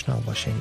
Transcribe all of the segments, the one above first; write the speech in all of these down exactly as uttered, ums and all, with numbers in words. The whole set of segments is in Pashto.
آشنا باشین.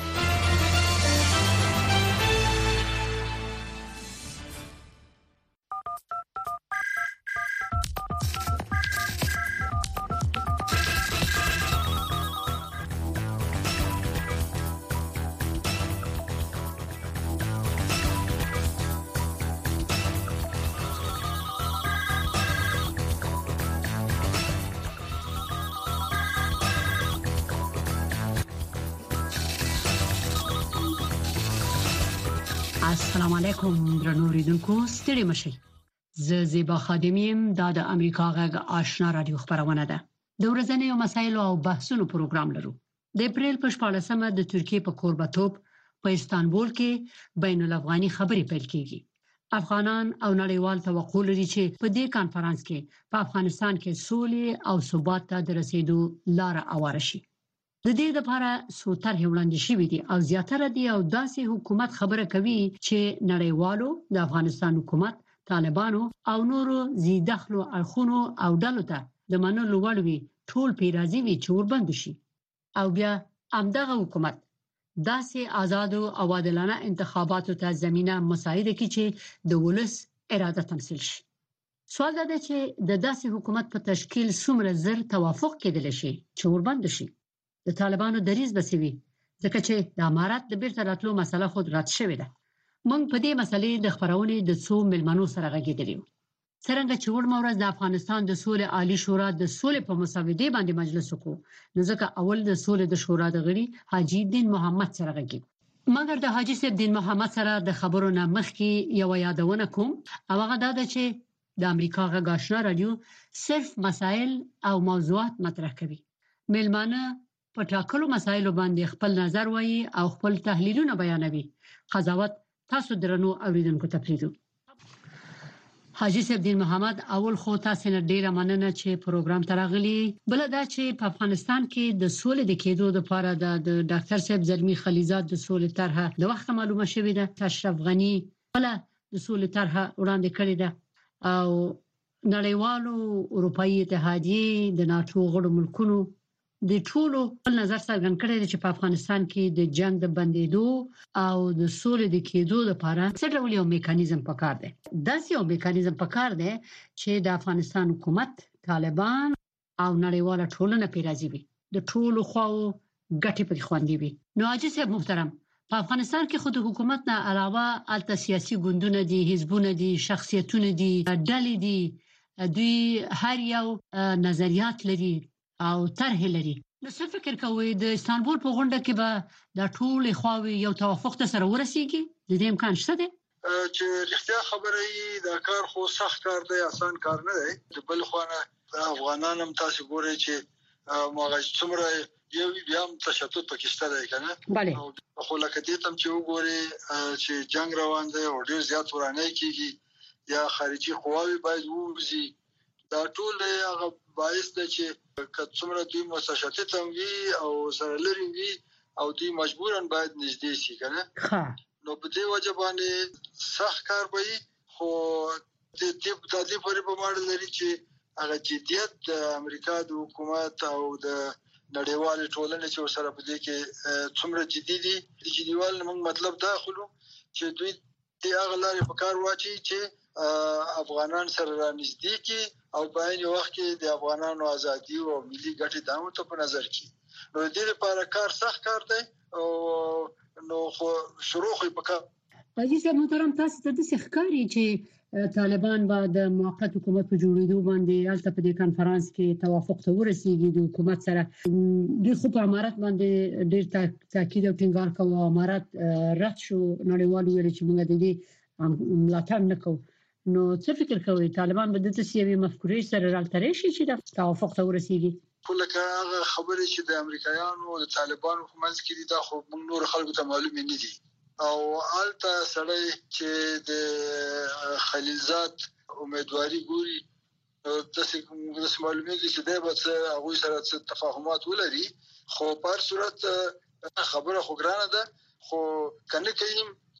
السلام علیکم درنو اوریدونکو، ستړي مشئ. زه زیبا خادمیم، دا د امریکا غږ آشنا رادیو خبرونه ده. د ورځنیو مسایلو او بحثونو پروګرام لرو. د اپریل په شپاړسمه د ترکیې په کوربتوب په استانبول کې بین الافغاني خبرې پیل کیږي. افغانان او نړیوال توقع لري چې په دې کانفرنس کې په افغانستان کې سولې او ثبات ته د رسیدو لار هواره شي. د دې لپاره څو طرحې وړاندې شوې دي او زیاتره دي او داسې حکومت خبره کوي چې نړیوالو د افغانستان حکومت، طالبانو او نورو زیدخلو اړخونو او ډلو ته د منلو وړ وي، ټول پې راضي وي چې وربند شي. او بیا همدغه حکومت داسې آزادو او عادلانه انتخاباتو ته زمینه مساعده کړي چې د ولس اراده تمثیل شي. سوال دا دی چې د داسې حکومت په تشکیل څومره زر توافق کېدلی شي چې وربند شي. د طالبانو دریځ بسوي ځکه چې د امارات د بیرته راتلو مسله خود رد شوې ده. موږ په دې مسلې د خبرونې د څو ملمنو سره غږېدلی یو. څرنګه چې وړمه ورځ د افغانستان د سولې عالی شورا د سولې په مسودې باندې مجلس وکړو، نو ځکه اول د سولې د شورا د غړي حاجی دین محمد سره غږېد. مګر د حاجی صاحب دین محمد سره د خبرو نه مخکې یو یادونه کوم، او هغه دا ده چې د امریکا غږ آشنا رادیو صرف مسائل او موضوعات مطرح کوي. ملمانه په ټاکلو مسایلو باندې خپل نظر وایي او خپل تحلیلونه بیانوي. قضاوت تاسو درنو اوریدونکو ته پریږدو. حاجی صاحب دین محمد، اول خو تاسو نه ډیره مننه چې پروګرام ته راغلي. بل دا چې په افغانستان کې د سولې د کېدو لپاره د ډاکټر صاحب زلمی خلیزات د سولې طرحه د وخت معلومه شوې ده. اشرف غنی بل د سولې طرحه وړاندې کړې ده او نړیوالو اروپאי اتحادیه د ناتو غړو ملکونو د ټولو خپل نظر څرګند کړی دی چې په افغانستان کې د جنگ د بندیدو او د سولې د کېدو لپاره څه ډول یو میکانیزم پکار دی. داسې یو میکانیزم پکار دی چې د افغانستان حکومت، طالبان او نړیواله ټولنه پې راضي وي، د ټولو خواو ګټې پکې خوندي وي. نو حاجی صاحب محترم، په افغانستان کې خو د حکومت نه علاوه الته سیاسي ګوندونه دي، حزبونه دي، شخصیتونه دي، ډلې دي، دوی هر یو نظریات لري او طرح لري. نو څه فکر کوئ د استانبول په غونډه کې به د ټول خواوې یو توافق ته سره ورسیږي؟ د دې امکان شته دی؟ چې رښتیا خبره یې دا کار خو سخت کار دی، آسان کار نه دی. د بل خوانه افغانان هم تاسو ګورئ چې ماغه څومره یو بیا هم تشدد پاکستان دی کنه. بله. خو لکه دې تم چې وګورئ چې جنگ روان دی او ډیر زیات ورانه کیږي یا خارجي قواوی باید ووزي. دا ټول هغه باعث دی چې که څومره دوی متشدد هم وي او سره لري وي او دوی مجبورن باید نږدې شي کنه. ها نو په دې وجه باندې سخت کار وي. خو د دې د دې پورې په ماړه لري چې هغه جديت د امریکا د حکومت او د نړیوال ټولنې چې سره په دې کې څومره جدي دي. د جديوال موږ مطلب دا خلو چې دوی د هغه لارې په کار واچي چې افغانان سره نږدې کی او په عین وخت کې د افغانانو ازادي او ملي ګټې دامو ته په نظر کې. نو د دې لپاره کار سخت کار دی او نو خو شروع خو په کار. حاجی صاحب محترم، تاسو ته د ښکاری چې طالبان به د موقت حکومت په جوړېدو باندې البته په دې کانفرنس کې توافق ته ورسیږي د حکومت سره. د خو په امارات باندې ډېر تاکید او ټینګار کوي. امارات رد شو، نړیوالو ویل چې موږ د دې ملاتړ نه کوو. نو څه فکر کوئ طالبان به د تسیوي مفکورې سره راټرې شي چې د توافق ته ورسیږي؟ کله هغه خبرې چې د امریکایانو او د طالبانو په منځ کې دي دا خو موږ نور خلکو ته معلوم نه دي. او الته سړی چې د خلیلزاد امیدواري ګوري تاسو موږ معلومه دي چې دا به هغه سره تفاهمات ولري. خو په هر صورت خبره خو ګرانه ده. خو کنه کيم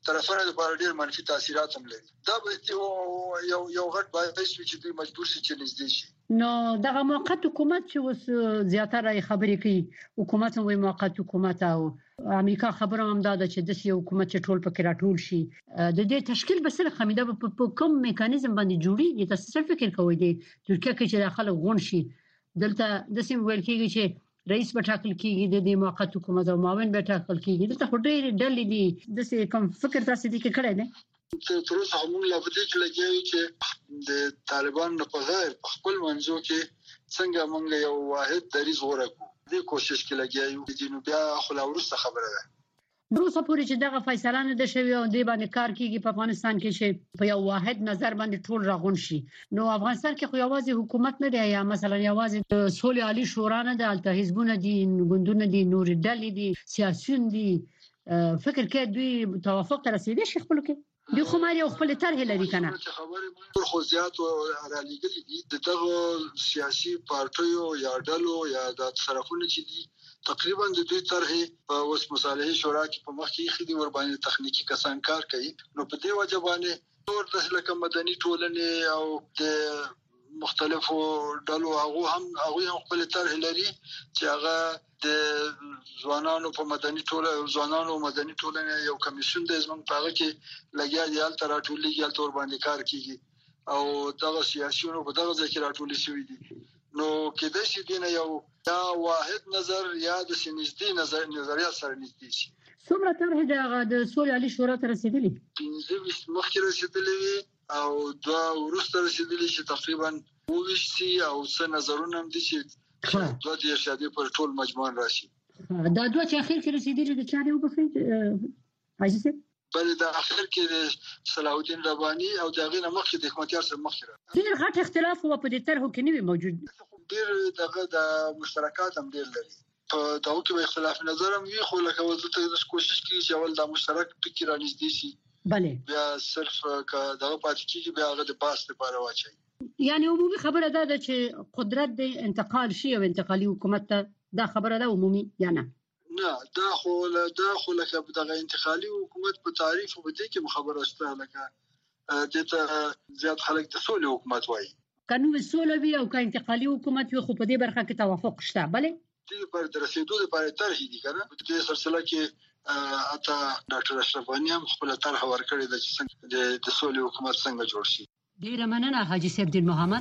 طرفانو لپاره ډېر منفي تاثیرات هم لري. دا به یو یو غټ باعث وي چې دوی مجبور شي چې نږدې شي. نو دغه موقت حکومت چې اوس زیاتره خبرې کوي، حکومت هم وایي موقت حکومت، او امریکا خبره هم دا ده چې د سیاسي حکومت چې ټول پکې راټول شي. د دې تشکیل به سره خمیده په کوم میکانیزم باندې جوړیږي؟ تاسو څه فکر کوئ دی ترکیه کې چې داخله غون شي دلته د سیم ویل کېږي چې رئیس به ټاکل کېږي د دې موقت حکومت او معاون به ټاکل کېږي. دلته ډېر ډلې دي د څه کوم فکر تاسو دې کې کړی دی؟ تر اوسه موږ لا په دې کې لګیو چې د طالبانو په غیر خپل منځو کې څنګه موږ یو واحد دریځ ورکو دې کوشش کې لګیو. د جنوبیا خلا ورسته خبره ده روسه پوری چې دغه فیصله نه ده شوی او دې باندې کار کیږي په افغانستان کې چې په یو واحد نظر باندې ټول راغون شي. نو افغانستان کې خو یوازې حکومت نه دی، یا مثلا یوازې سولې عالی شورا نه ده، الته حزبونه دي، ګوندونه دي، نور ډلې دي، سیاسيون دي. فکر کې دوی توافق ته رسیدي شي خپل کې دی خو ماري خپل طرح لري کنه. خبرې موږ خو زیات را لګلې دي دغه سیاسي پارټیو یا ډلو یا د طرفونو چې دي تقریبا د دوی طرح په اوس مصالحه شورا کې په مخ کې خېدي ور باندې تخنیکی کسان کار کوي. نو په دې وجه باندې ټول د لکه مدني ټولنې او د مختلفو ډلو هغه هم هغه هم خپل طرح لري چې هغه د ځوانانو په مدني ټولنه ځوانانو مدني ټولنه یو کمیسیون د زمونږ په هغه کې لګیا دی حالت راټولېږي حالت ور باندې کار کوي او دغه سیاسيونو په دغه ځای کې راټولې شوې دي. نو کېدای شي دینه یو یا واحد نظر یا د سنجدي نظر نظریات سره نږدې شي. څومره طرح د سولې عالی شورا ته رسیدلی؟ پنځه ویشت مخکې رسیدلی او دا ورسته رسیدلی چې تقریبا وویشتي او څه نظرونه هم دي چې دوه د ارشادي پر ټول مجموعه راشي. دا دوه چې اخر کې رسیدلی د چاري وبخې عاجزه بل د اخر کې د صلاح الدین رباني او د غینه مخکې د حکومتیار سره مخکې ډیر غټ اختلاف و په دې طرحو کې نه موجود. ډیر دغه د مشترکات هم ډیر لري په داو کې اختلاف نظر هم وي، خو لکه وځي د کوشش کوي چې اول د مشترک فکر رانږدې شي بله بیا صرف دغه پاتې کیږي بیا هغه د باس لپاره واچي. یعنی عمومي خبره ده چې قدرت د انتقال شي او انتقالي حکومت ته دا خبره ده عمومي یا نه؟ نه دا خو دا خو لکه دغه انتقالي حکومت په تعریف په دې کې خبره شته لکه دته زیات خلک د سولې حکومت وایي. قانون سولې وی او کا انتقالي حکومت وي خو په دې برخه کې توافق شته بله دې پر درسېدو لپاره طرح دي کنه. په دې سلسله کې اته ډاکټر اشرف غنی هم خپل طرح ورکړی د د سولې حکومت څنګه جوړ شي. ډیره مننه حاجی سیف الدین محمد.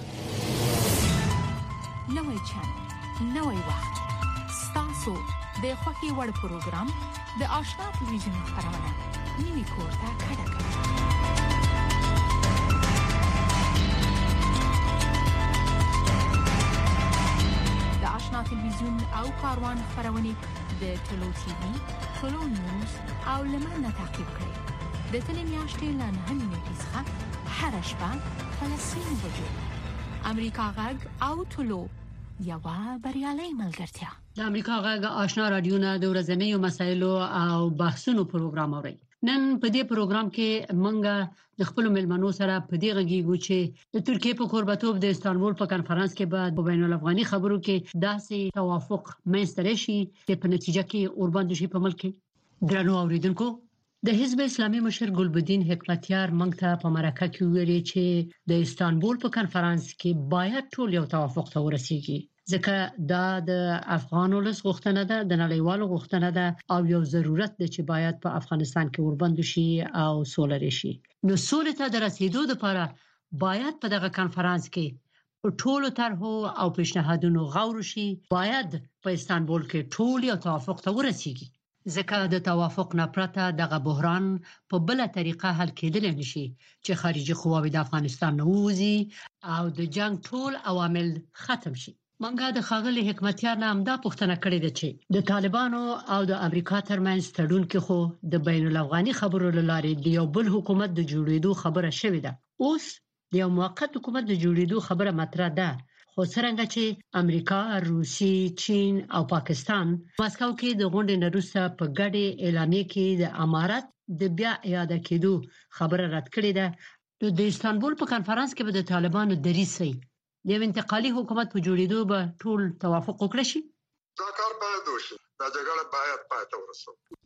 نوې چانل نوې وخت ستاسو د خوښي وړ پروګرام د آشنا ټلویزیون خبرونه نیوي کوټه کډه کړه. د آشنا ټلویزیون او کاروان خبرونه د ټلو ټي وي، ټلو نیوز او لمنه تعقیب کړئ. د ټلې میاشتې له نهه نیټې څخه هر شپه فلسطین وجود امریکا غږ او ټلو یوه بریالۍ ملګرتیا. د امریکا غږ آشنا رادیو نه د ورځنیو مسایلو او بحثونو پروګرام اوري. نن په دې پروګرام کې مونږ د خپل ملمنو سره په دې غږیږو چې د ترکیه په قربتوب د استانبول په کانفرنس کې بعد په بین الافغاني خبرو کې داسې توافق منځته شي چې په نتیجه کې اوربند شي په ملک کې. درنو اوریدونکو، د حزب اسلامي مشر ګلبدین حکمتیار مونږ ته په مرکه کې ویلي چې د استانبول په کانفرنس کې باید ټول یو توافق ته ورسیږي، ځکه دا د افغان ولس غوښتنه ده، د نړیوالو غوښتنه ده او یو ضرورت دی چې باید په افغانستان کې اوربند شي او سوله راشي. نو سولې ته د رسیدو لپاره باید په دغه کانفرنس کې په ټولو طرحو او پیشنهادونو غور شي، باید په استانبول کې ټول یو توافق ته ورسیږي، ځکه د توافق نه پرته دغه بحران په بل طریقه حل کېدل نشي چې خارجي قواوې د افغانستان نه ووځي او د جنگ ټول عوامل ختم شي. منګه د خاغلی حکمتیار نام دا پوښتنه کړې ده چې د طالبانو او د امریکا ترمنځ تړون کې خو د بین الافغاني خبرو لارې د یو بل حکومت د جوړېدو خبره شوې ده. اوس د یو موقت حکومت د جوړېدو خبره مطرح ده، خو څنګه چې امریکا، روسي، چین او پاکستان ماسکو کې د غونډې وروسته په ګډه اعلامیه کې د امارات د بیا اعاده کېدو خبره رد کړې ده، نو د استانبول په کانفرنس کې به د طالبانو دریسي د انتقالي حکومت په جوړېدو به ټول توافق وکړي شي. دا کار باید وشي، دا جګړه باید پای ته ورسوي.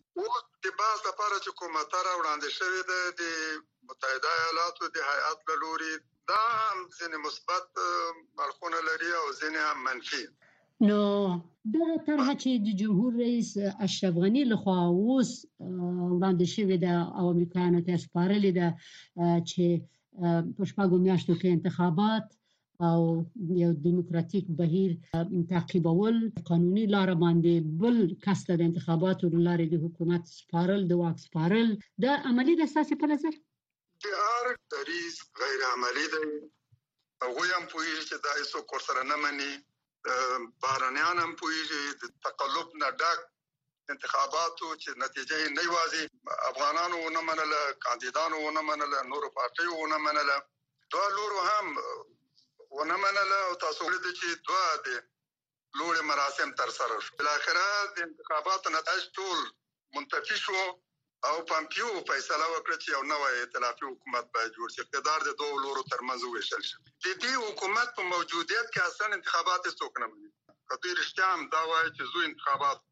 او د باز لپاره چې کومه تر وړاندې شوې ده د متحده ایالاتو د هیئات له لوري دا هم ځینې مثبت اړخونه لري او ځینې هم منفي. نو دغه طرحه چې د جمهور رئیس اشرف غنی لخوا اوس وړاندې شوې ده او امریکایانو ته سپارلې ده چې په شپږو میاشتو کې انتخابات او یو دیموکراتیک بهیر تعقیبول قانوني لار باندې بل کس د انتخاباتو لارې د حکومت سپارل د واک سپارل د عملی د اساسي په نظر د هر دریز غیر عملی دی. هغوی هم پوهیږي چې دا هیڅوک ورسره نه مني. بهرنیان هم پوهیږي د تقلب نه ډک انتخاباتو چې نتیجه یې نه یوازې افغانانو ونه منله، کاندیدانو ونه منله، نورو پارټیو ونه منله، دوه لورو هم ونه منله او تاسو ولید چې دوه د لوړ مراسم تر سره شو. بالاخره د انتخاباتو نتایج ټول منتفي شو او پامپیو فیصله وکړه چې یو نوی ائتلافي حکومت باید جوړ شي. اقتدار د دوه لورو ترمنځ وویشل شي. د دې حکومت په موجودیت کې اصلا انتخابات څوک نه مني. کله رښتیا هم دا وایي چې زو انتخابات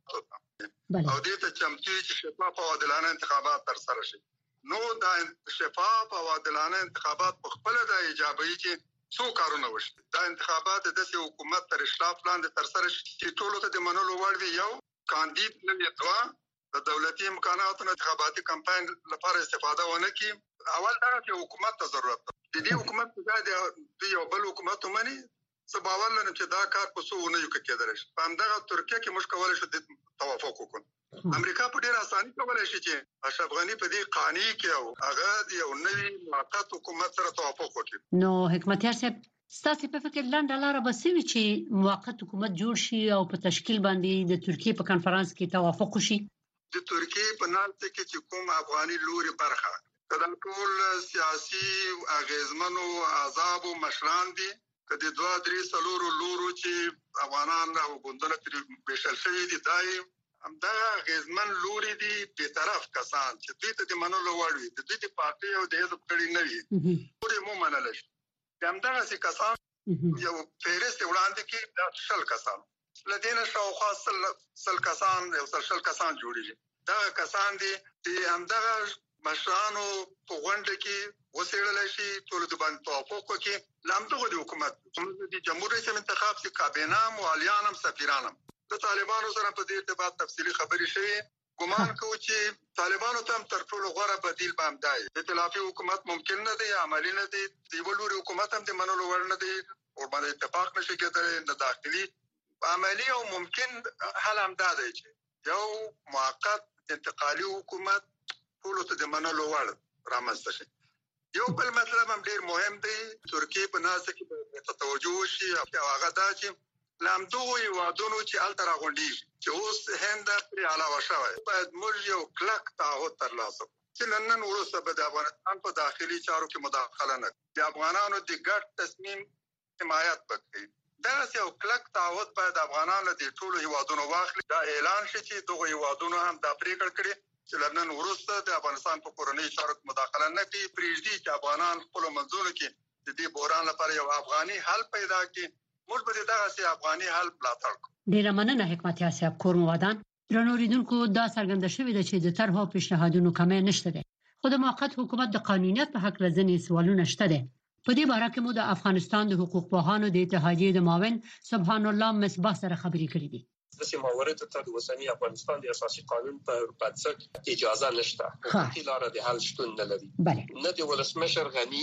او دې ته چمتو چې شفاف او عادلانه انتخابات تر سره شي. نو دا شفاف او عادلانه انتخابات په خپل د ایجابي چې څو کارونه وشي. دا انتخابات د سیاسي حکومت تر اشراف لاندې تر سره شي چې ټول ته د منلو وړ وي. یو کاندید نه دوه د دولتي امکاناتو انتخاباتي کمپاین لپاره استفاده ونه کی. اول دا چې حکومت ته ضرورت ده. د دې حکومت ځای د یو بل حکومت ومني. څه باور لرم چې دا کار په څو ونه یو کې کېدلی شي. په همدغه ترکیه کې موږ کولی شو د توافق وکړو. امریکا په ډېره اساني کولی شي چې اشرف غني په دې قانع کړي او هغه د یو نوي موقت حکومت سره توافق وکړي. نو حکمتیار صاحب ستاسو په فکر لاندې لاره به سوي چې موقت حکومت جوړ شي او په تشکیل باندې د ترکیه په کانفرنس کې توافق وشي؟ د ترکیه په نالته کې چې کوم افغاني لوري برخه کله ټول سیاسي اغیزمنو احزاب او مشران دي کله دوه درې څلورو لورو چې افغانان او ګوندونه ترې بشل شوي دي دای همدا اغیزمن لوري دي په طرف کسان چې دوی ته د منلو وړ وي. د دوی د پارټي او د حزب کړي نه وي ټول مو منل شي. همدا چې کسان یو فهرست وړاندې کې د شل کسان لدينا شاوخوا سل سل کسان یو سل شل کسان جوړیږي. دا کسان دي چې همدغه مشرانو په غونډه کې وسیړل شي ټول د باندې توافق وکړي. لامدغه د حکومت د جمهور رئیس انتخاب چې کابینه موالیان هم سفیران هم د طالبانو سره په دې ارتباط تفصیلی خبرې شوي. ګمان کوو چې طالبانو ته هم تر ټولو غوره بدیل به هم دی. ائتلافي حکومت ممکن نه دی، عملی نه دی. د یو لوري حکومت هم د منلو وړ نه دی او باندې اتفاق نشي کېدلی. نه داخلي عملی او ممکن حل هم دا دی چې یو موقت انتقالي حکومت ټول ته د منلو وړ رامنځته شي. یو بل مطلب هم ډیر مهم دی. ترکیه په ناسه کې توجه وشي او هغه دا چې لامدغه هیوادونو چې هلته راغونډېږي چې اوس هند پرې علاوه شوی باید موږ یو کلک تعهد ترلاسه کړو چې نن نن وروسته به د افغانستان په داخلي چارو کې مداخله نه کوي. د افغانانو د ګډ تصمیم حمایت وکړي. دغسې یو کلک تعهد باید افغانان له دې ټولو هیوادونو واخلي. دا اعلان شي چې دغه هیوادونو هم دا پرېکړه کړې چې له نن وروسته د افغانستان په کورنیو چارو کې مداخله نه کوي. پرېږدي چې افغانان خپلو منځونو کې د دې بحران لپاره یو افغاني حل پیدا کړي. موږ به دغسې افغاني حل ملاتړ کوو. ډېره مننه حکمتیار صاحب. کور مو ودان. درنو اوریدونکو دا څرګنده شوې ده چې د طرحو پیشنهادونو کمی نشته ده، خو د موقت حکومت د قانونیت په حق ځینې سوالونه شته ده. په دې باره کې مو د افغانستان د حقوق پوهانو د اتحادیې د معاون سبحان الله مصباح سره خبرې کړې دي. داسې موارد ته د اوسني افغانستان د اساسي قانون پر بنسټ اجازه نشته. حقوقي لاره د حل شتون نه لري. نه د ولسمشر غني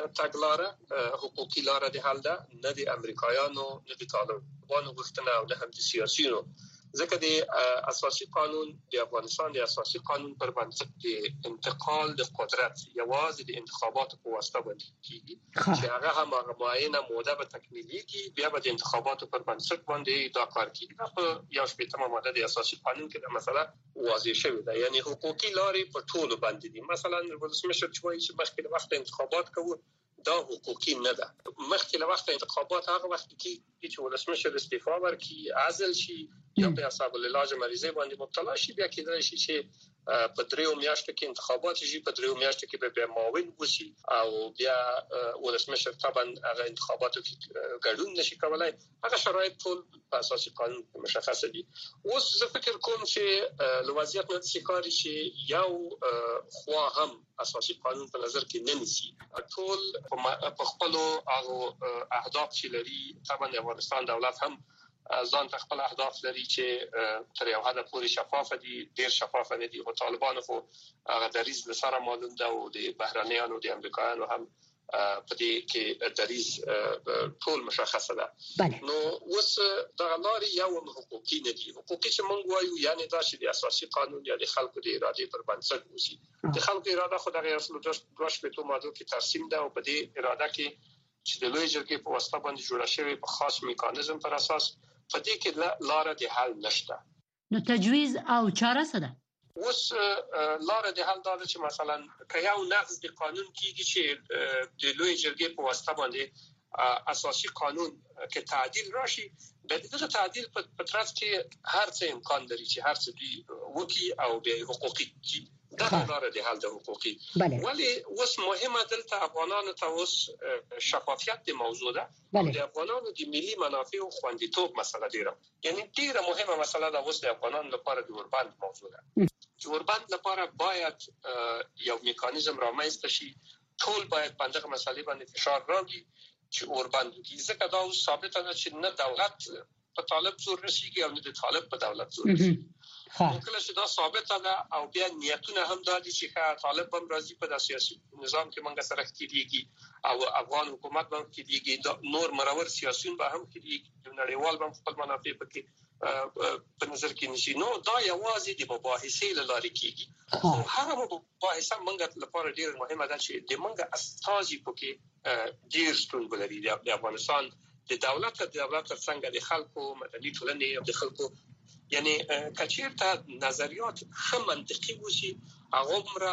تګلاره حقوقي لاره د حل ده، نه د امریکایانو، نه د طالبانو غوښتنه او نه هم د سیاسيونو. ځکه د اساسي قانون د افغانستان د اساسي قانون پر بنسټ د انتقال د قدرت یوازې د انتخاباتو په واسطه باندې کیږي چې هغه هم هغه معینه موده به تکمیلېږي. بیا به د انتخاباتو پر بنسټ باندې دا کار کیږي. دا په یو شپږمه ماده د اساسي قانون کې د مسله واضح شوی ده. یعنی حقوقي لارې په ټولو باندې دي. مثلا ولسمشر چې وایي چې مخکې له وخت انتخابات کوو، دا حقوقي نه ده. مخکې له وخت انتخابات هغه وخت کې چې ولسمشر استعفا ورکړي، عزل شي یا په حساب العلاج مریضي باندې مبتلا شي، بیا کېدای شي چې په دریو میاشتو کې انتخابات شي، په دریو میاشتو کې به معاون وسی او بیا ولسمشر طبعا هغه انتخاباتو کې ګډون نشي کولای. هغه شرایط ټول په اساسي قانون مشخص دي. اوس زه فکر کوم چې لوازیت نه سکاري چې یو خو هم اساسي قانون په نظر کې نه نیسي. ټول په خپل هغه اهداف چې لري، طبعا د افغانستان دولت هم ځان ته خپل اهداف لري چې تر یو حد پورې شفاف دي، ډیر شفاف نه دي. او طالبانو خو هغه دریز لسره معلوم ده او د بهرانيانو د امریکایانو هم په دې کې دریز ټول مشخصه ده. نو اوس د لاري یو حقوقي نه دي. حقوقي چې موږ وایو یعنی دا چې د اساسي قانون یا د خلکو د ارادې پر بنسټ وسی. د خلکو اراده خو د اصل دوه شپږ ماده کې ترسیم ده او په دې اراده کې چې د لوی جرګې په واسطه باندې جوړه شوی په خاص میکانیزم پر اساس په دې کې لار د حل نشته. نو تجویز او چاره څه ده؟ اوس لار د حل دا چې مثلا که یو نقض د قانون کیږي چې د لوی جرګې په واسطه باندې اساسي قانون کې تعدیل راشي، د دې تعدیل په ترڅ کې هر څه امکان لري چې هر څه دی وکي او به حقوقي کی. دا لار د حل د حقوقي. ولی اوس مهمه دلته افغانانو ته اوس شفافیت د موضوع ده. د افغانانو د ملي منافع او خوندیتوب مسله ډیره، یعنی ډیره مهمه مسله ده اوس د افغانانو لپاره د اوربند موضوع ده. چې اوربند لپاره باید یو میکانیزم رامنځته شي. ټول باید په دغه مسلې باندې فشار راوړي چې اوربند کې ځکه دا ثابت ده چې نه دولت په طالب زور رسیږي او نه د طالب په دولت زور رسیږي. کله چې دا ثابت ده او بیا نیتونه هم دادي چې طالب هم راضي په سیاسي نظام کې منګه سره کېږي او افغان حکومت هم کېږي، نور مرور سیاسيون به هم کېږي، نړیوال هم خپل منافع پکې په نظر کې نشي. نو دا یوازې د مباحثې لاري کېږي. هغه مباحثه منګه لپاره ډیر مهمه ده چې د منګه استازي پکې ډیر ستون ولري. د افغانستان د دولت د دولت څنګه د خلکو مدني ټولنې او د خلکو یعنی کچیرته نظریات هم منطقي وشي، هغه عمره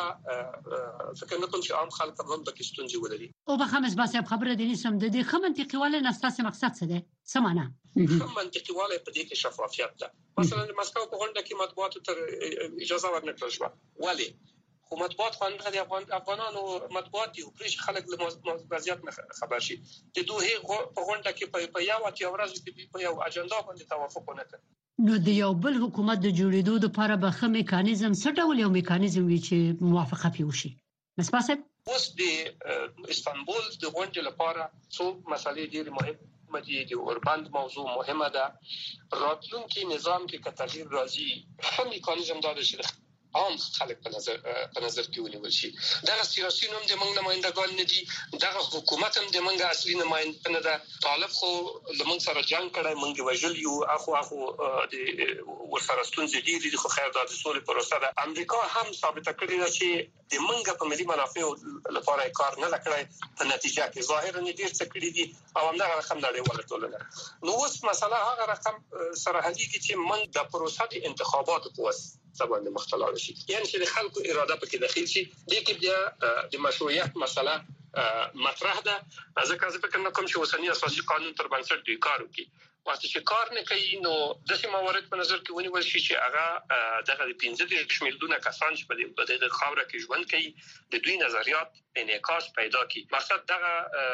فکر نه کوم چې عام خلک هم د کیستونجي ولري. او به خمس باسه خبره دي نسم د دې خم منطقي والے نستاسه مقصد څه ده؟ څه معنا؟ خم منطقي والے په دې کې شفافیت ده. مثلا د مسکو په غونډه کې مطبوعات تر اجازه ورنکړل شو. ولی خو مطبوعات خو د افغان افغانانو مطبوعات دي او پرې خلک له وضعیت نه خبر شي. د دوه په غونډه کې په یو اتیا ورځ کې په یو اجنډا باندې توافق ونه کړ. نو د یو بل حکومت د جوړېدو لپاره به خه میکانیزم څه ډول یو میکانیزم وي چې موافقه پی وشي؟ مسپاسه اوس د استانبول د غونډې لپاره څو مسلې ډېرې مهمه دي. د اوربند موضوع مهمه ده. راتلونکي نظام کې که تغییر راځي، هم میکانیزم دا ده چې عام خلک په نظر په نظر کې ونیول شي. دغه سیاسي نوم د موږ نمائندګان نه دي، دغه حکومت هم د موږ اصلي نمائنده نه ده. طالب خو لمن سره جنگ کړای، موږ وژل یو اخو اخو د ورسره ستونزې دي دي خو خیر د سولې پروسه ده. امریکا هم ثابت کړی ده چې د موږ په ملي منافع لپاره کار نه کړی، په نتیجه کې ظاهرا ډیر څه کړی دي او هم دغه رقم نړیواله ټولنه. نو اوس مسله هغه رقم سره حلیږي چې موږ د پروسه د انتخاباتو په واسطه باندې مختلف شي، یعنی چې د خلکو اراده پکې داخل شي. د کې بیا د مشروعیت مسله مطرح ده. ځکه چې فکر نه کوم چې اوسنی اساسي قانون تر بنسټ دی کار کوي. واسطه چې کار نه کوي نو د سیمه موارد په نظر کې ونیول شي چې هغه دغه د پنځه د شمیرونه کسان چې په دې خاوره کې ژوند کوي د دوی نظریات انعکاس پیدا کوي. مقصد دغه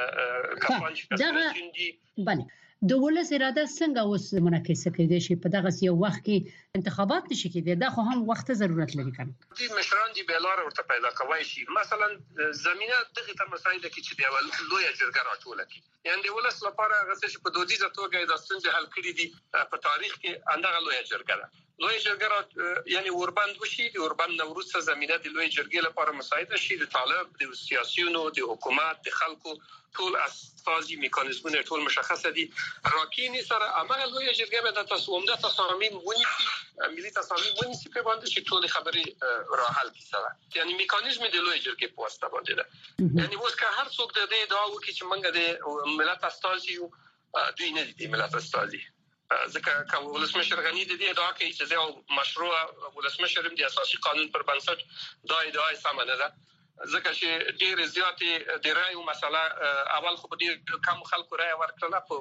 کسان چې کسان دي بله د ولس اراده څنګه اوس منعکس کېدای شي په دغه یو وخت کې انتخابات نشي کېدای؟ دا خو هم وخت ضرورت لري کنه. دي مشران دي بلار ورته پیدا کوي شي. مثلا زمينه دغه تر مسایل کې چې دی لوی جرګه راټوله کی، یعنی د ولس لپاره غوښتل چې په دودیزه توګه د ستونزې حل کړي دي په تاریخ کې اندغه لوی جرګه ده. لوی جرګه یعنی اوربند وشي، د اوربند نوروز زمينه د لوی جرګې لپاره مساعده شي. د طالب د سیاسيونو د حکومت د خلکو ټول اساسي میکانیزمونه ټول مشخصه دي. راکینی سره عمل لوی جرګه به د تصومده تصامیم ونیسي، ملي تصامیم ونیسي په باندې چې ټول خبرې را حل کیږي. یعنی میکانیزم د لوی جرګې په واسطه باندې ده. یعنی اوس که هر څوک د دې دعا وکړي چې موږ د ملت استازي یو، دوی نه دي ملت استازي. ځکه که ولسمشر غنی د دې ادعا کوي چې زه مشروع ولسمشر د اساسي قانون پر بنسټ دا ادعا سم نه ده، ځکه چې ډېر زیاتې د رایو مسله اول خو ډېر کم خلکو رای ورکړه په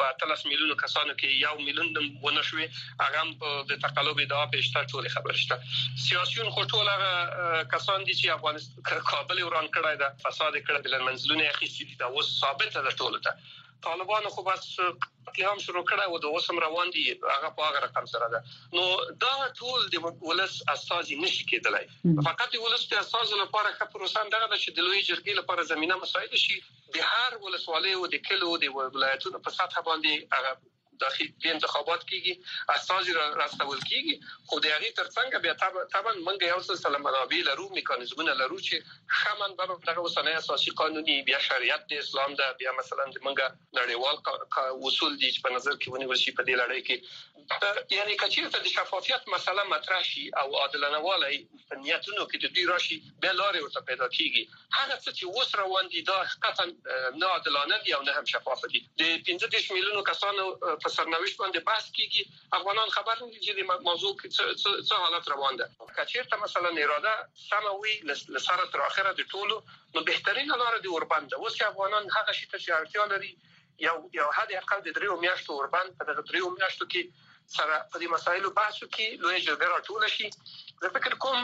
په اتلس میلیونو کسانو کې یو میلیون ونشوي هغه د تقلب ادعا پېشته ټول خبر شته سیاسيون خو ټول هغه کسان دي چې افغانستان کابل وران کړای دا فساد کړی بل منځلونه اخیستي دي دا اوس ثابت ده ټول ته طالبانو خو بس قتلام شروع کړه او د اوسم روان دي هغه په هغه رقم سره ده نو دا ټول د ولس اساسي نشي کېدلای فقط د ولس د اساس لپاره ښه پروسه دغه چې د لوی جرګې لپاره زمينه مساعد شي د هر ولسوالۍ او د کلو د ولایتونو په سطح باندې هغه داخلي انتخابات کیږي اساس راستول کیږي خو د هغه ترڅنګ بیا طبعا منګه یو څه منابع لرو میکانیزمونه لرو چې خمن به دغه وسنه اساسي قانوني بیا شریعت د اسلام ده بیا مثلا د منګه نړیوال اصول دي چې په نظر کې ونیول شي په دې لړۍ کې یعنی کچیرته د شفافیت مسله مطرح شي او عادلانه والی په نیتونو کې د دوی راشي بیا لارې ورته پیدا کیږي هغه څه چې اوس روان دي دا قطعا نه عادلانه دي او نه هم شفاف دي د پنځه دېرش میلیونو کسانو په سرنوشت باندې بحث کیږي افغانان خبر نه دي چې د موضوع کې څه حالت روان ده کچیرته مثلا اراده سموي لسره تر اخره د ټولو نو بهترین لار دی اوربند اوس افغانان هغه شي ته اړتیا لري یو یو حد اقل د دریو میاشتو اوربند په دغه دریو میاشتو کې سره په دې مسایلو بحث کې لوی جرګه راټول شي زه فکر کوم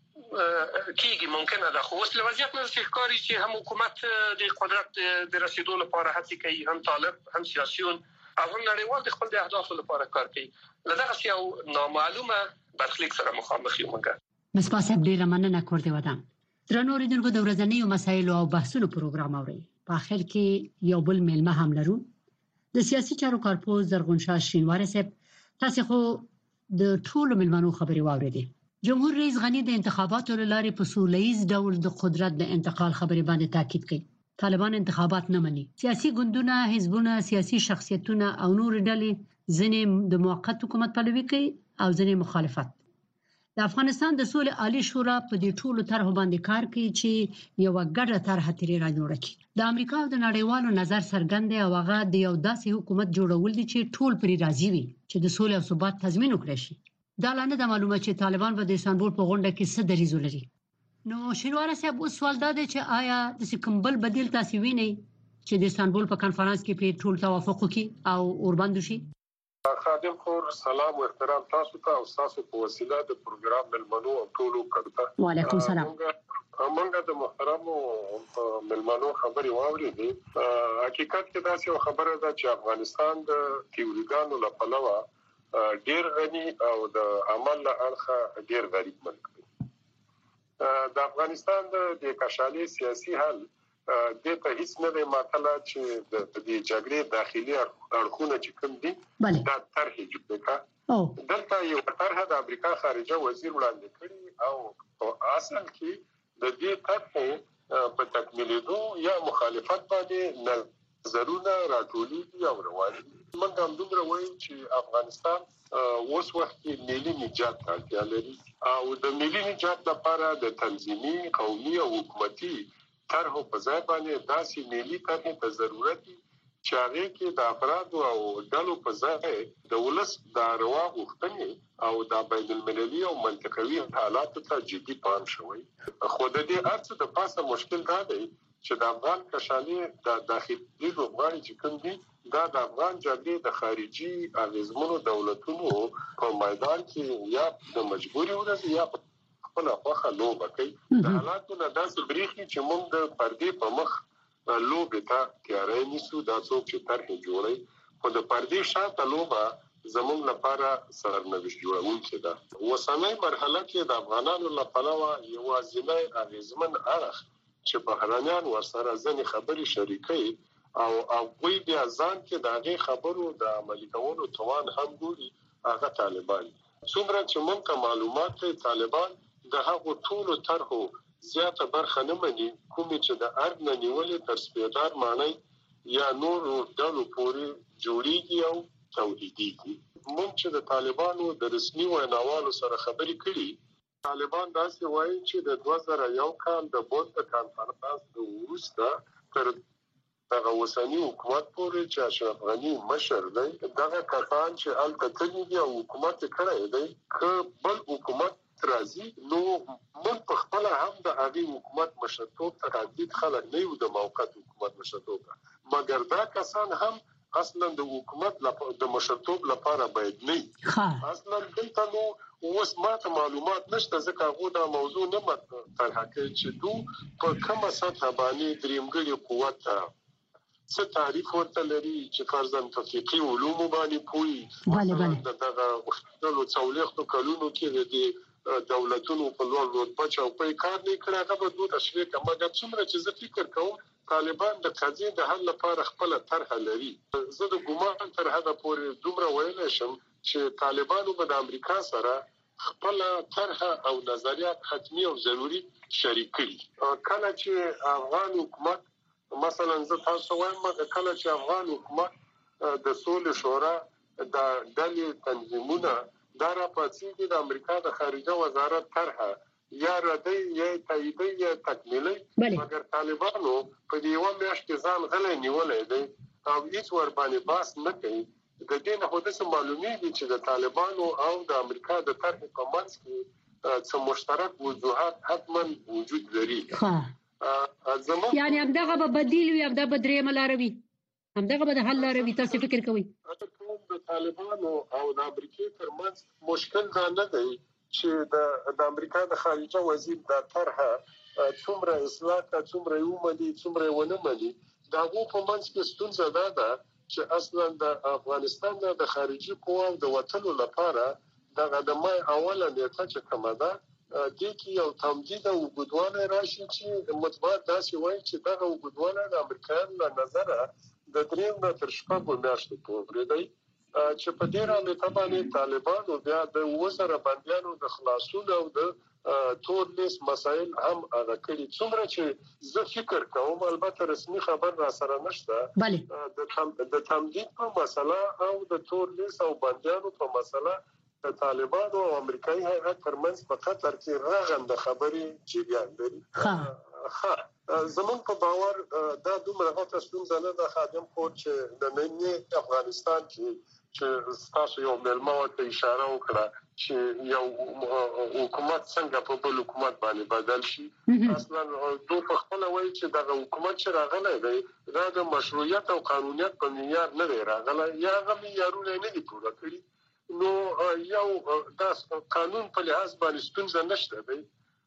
کیږي ممکنه ده خو اوس له وضعیت نه ښکاري چې هم حکومت د قدرت د رسیدو لپاره هڅه کوي هم طالب هم سیاسيون او هم نړیوال د خپل د اهدافو لپاره کار کوي لدغه یو نامعلومه برخلیک سره مخامخ یو موږ مصباح صاحب ډیره مننه کوردی ودان درنو ریډونکو د ورځنیو مسایلو او بحثونو پروګرام اوري په اخر کې یو بل ملمه هم لرو د سیاسي چارو کارپوز زرغونشاه شینواری صاحب تاسو خو د ټولو ملمنو خبري واورېدې جمهور رئیس غنی د انتخاباتو لارې په سولهییز ډول د قدرت د انتقال خبري باندې تاکید کوي طالبان انتخابات نه مني سیاسي ګوندونه حزبونه سیاسي شخصیتونه او نور ډلې ځنې د موقت حکومت پلوي کوي او ځنې مخالفت د افغانستان د سولې عالی شورا په دې ټولو طرحو باندې کار کوي چې یو ګډه طرح ترې را جوړه کړي د امریکا او د نړیوالو نظر څرګند دی او هغه د یو داسې حکومت جوړول دي چې ټول پرې راضي وي چې د سولې او ثبات تضمین وکړي شي دا لاندې د معلومه چې طالبان په استانبول په غونډه کې څه دریځ لري نو شینواری صاحب اوس سوال دا دی چې آیا د سکمبل بدیل تاسو وینئ چې د استانبول په کانفرنس کې په ټول توافق وکړي او اوربند شي خادم خور سلام و احترام تاسو ته او تاسو په وسیله د پروګرام ملمنو او ټولو کړه وعلیکم السلام همغه د محترمو ملمنو خبري واورېدې حقیقت کې دا یو خبره ده چې افغانستان د تیوریګانو لپاره ډیر غني او د عمل له اړخه ډیر غریب ملک دی د افغانستان د کشالي سیاسي حل د ته هیڅ نه دی ماته چې د دې جګړې داخلي اړخونه چې کوم دي دا طرح جوړ کړه دلته یو طرح د امریکا خارجه وزیر وړاندې کړی او اصل کې د دې طرح په تکمیلېدو یا مخالفت باندې نظرونه راټولېږي او رواني موږ هم دومره وایو چې افغانستان اوس وخت کې ملي نجات اړتیا لري او د ملي نجات لپاره د تنظیمي قومي او حکومتي طرح په ځای باندې داسې ملي طرح ته ضرورت دي چې هغه کې د افراد او ډلو په ځای د ولس د روا غوښتنې او د بین المللي او منطقوي حالاتو ته جدي پام شوی خو د دې ارڅ د پاسه مشکل دا دی چې د افغان کشالي د داخلي لوبغاړي چې کوم دي دا د افغان جګړې د خارجي اغیزمنو دولتونو په میدان کې یا د مجبوري ورځ یا خپل خوخه لوبه کوي د حالاتو نه داسې بریخي چې موږ د پردې په مخ لوبه ته تیارې نیسو دا څوک چې طرح جوړي خو د پردې شاته لوبه زموږ لپاره سرنوشت جوړونکې ده اوسنۍ مرحله کې د افغانانو لپاره یوازینی اغیزمن اړخ چې بهرانيان ورسره ځنې خبري شریکي او هغه بیا ځان کې د هغه خبرو د عملي کولو توان هم ګوري هغه طالبان څومره چې موږ معلومات طالبان د هغو ټولو طرحو زیاته برخه نه مني کومې چې د ارګ نه نیولې تر سپیدار معنی یا نور ډلو پورې جوړیږي او توحیدیږي موږ چې د طالبانو د رسمي ویناوالو سره خبرې کړي طالبان داسې وایي چې د دوه زره یو کال د بوند کانفرنس د وروسته تر دغه وسنی حکومت پورې چې اشرف غنی مشر دی دغه کسان چې الته تللی دي او حکومت کړی دی که بل حکومت راځي نو موږ په خپل هم د هغه حکومت مشرتوب ته راځي خلک نه یو د موقت حکومت مشرتوب مګر دا کسان هم اصلا د حکومت د مشرتوب لپاره باید نه اصلا دلته نو اوس ماته معلومات نشته ځکه هغه دا موضوع نه مطرح کوي چې دوی په کومه سطح باندې درېمګړي قوت څه تعریف ورته لري چې فرضاً په فقهي علومو باندې پوي بله بله دغه وختونو څولېختو کلونو کې د دولتونو په لور رتبه چوکۍ کار نه کړی هغه به دوی تشریح کوي مګر څومره چې زه فکر کوم طالبان د قضیې د حل لپاره خپل طرح لري زه د ګومان تر حده پورې دومره ویلی شم چې طالبانو به د امریکا سره خپل طرح او نظریات حتمی او ضروري شریک کړي کله چې افغان حکومت مثلا زه تاسو وایم کله چې افغان حکومت د سولې شورا د ډلې تنظیمونه دا راپاتېږي د امریکا د خارجه وزارت طرح یا ردی یا تاییدي یا تکمیلي مګر طالبانو په دې یو میاشت کې ځان غلې نیولې دي او هیڅ ور باندې باس نه کوي د دې نه هوڅ معلومیږي چې د طالبانو او د امریکا د طرح په منځ کې څه مشترک وجوهات حتما وجود لري یعنی همدغه به بدیل وي همدغه به درېیمه لاره وي همدغه به د حل لاره وي تاسو فکر کوئ د طالبانو او د امریکا ترمنځ مشکل دا نه دی چې د د امریکا د خارجه وزیر د طرح څومره اصلاح څومره ومني څومره ونه مني دا وو په منځ کې ستونزه ده چې اصلا د افغانستان د خارجي قواو د وټلو لپاره دغه د مای اوله نیټه چې کومه ده د کې یو تمدید او وګدواله راشي چې مطبوعات داسې وایي چې دغه وګدواله د امریکایانو له نظره د درېیم نه تر شپږو میاشتو پورې دی چې په دې رابطه باندې طالبانو بیا د وزره بندیانو د خلاصون او د تور لیس مسائل هم هغه کړي څومره چې زه فکر کوم البته رسمي خبر را سره نشته د تمدید په مسله او د تور لیس او بندیانو په مسله د طالبانو او امریکایي هیئت ترمنځ په قطر کې راغنده خبرې جریان لري ها زمون په باور دا دومره غوښته ستونزه نه ده خادم خو چې د نننی افغانستان کې چې تاسو یو ملما ته اشاره وکړه چې یو حکومت څنګه په بل حکومت باندې بدل شي اصلا دوی په خپل وایي چې دغه حکومت چې راغلی دی دا د مشروعیت او قانونیت په معیار نه دی راغلی یا هغه معیارونه نه دي پوره کړي نو یو د قانون په لحاظ باندې ستونزه نشته دی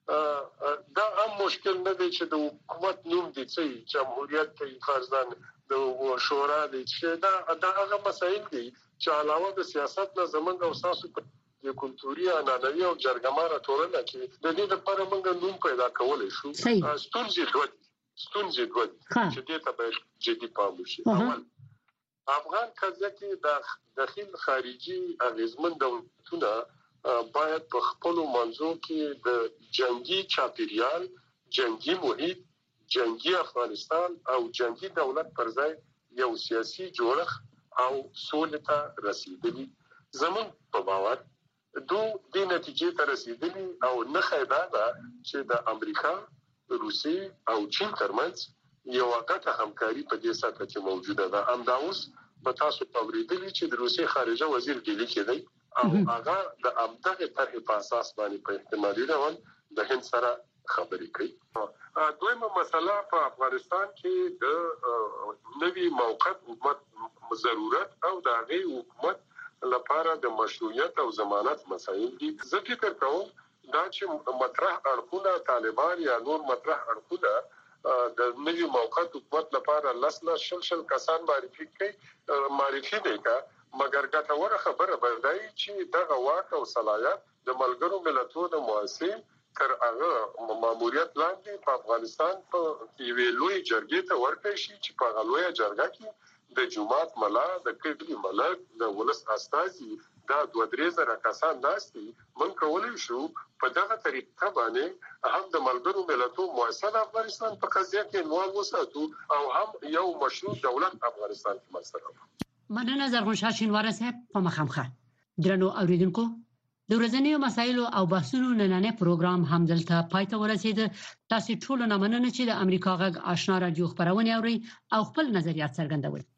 دا هم مشکل نه دی چې د حکومت نوم دی چې جمهوریت ته فرضاً د شورا دی چې دا د هغه مسایل دي چې علاوه د سیاست نه زمونږ او تاسو په کلتوري عنعنوي او جرګماره ټولنه کې د دې لپاره موږ نوم پیدا کولای شو ستونزې دوه ستونزې دوه چې دې ته باید جدي پام وشي اول افغان قضیه کې د داخل خارجي اغیزمن دولتونه باید په خپل منځو کې د جنگي چاپیریال جنگي محیط جنگي افغانستان او جنگي دولت پر ځای یو سیاسي جوړښت او سولې ته رسیدلی زمون په باور دوی د نتیجې ته رسیدلی او نه خیدا ده چې د امریکا روسي او چین ترمنځ یو وخت همکاري په دې سطح کې موجوده ده امداوس په تاسو اوریدلی چې د روسي خارجه وزیر ډیلی کې دی او هغه د امدغه طرح په اساس باندې په احتمالي ډول د هند سره خبرې کوي دویمه مسله په افغانستان کې د نوي موقت حکومت ضرورت او د هغه حکومت لپاره د مشروعیت او ضمانت مسایل دي زه فکر کوم دا چې مطرح اړخونه طالبان یا نور مطرح اړخونه د نوي موقت حکومت لپاره لسله شل شل کسان معرفي کوي معرفي دی کا مګر ګټوره خبره بردای چې دغه واک او صلاحیت د ملګرو ملتونو د مؤسسې تر هغه ماموریت لاندې په افغانستان په یوې لوی جرګې ته ورکړي شي چې په هغه لوی جرګه کې د جماعت ملا د کډلي ملک د ولس استازي دا دوه درې زره کسان ناشتي من کولای شو په دغه طریقه باندې هم د ملګرو ملتونو مؤسسه افغانستان په قضیه کې نوال وساتو او هم یو مشروع دولت افغانستان کې مسره مننه زرغون شاه شینواره صاحب په مخامخه درنو اوریدونکو د ورځنیو مسایلو او بحثونو نننې پروګرام هم دلته پای ته ورسید تاسو ټول نه مننه چې د امریکا غږ آشنا رادیو خبرونه اوري او خپل نظریات څرګندوي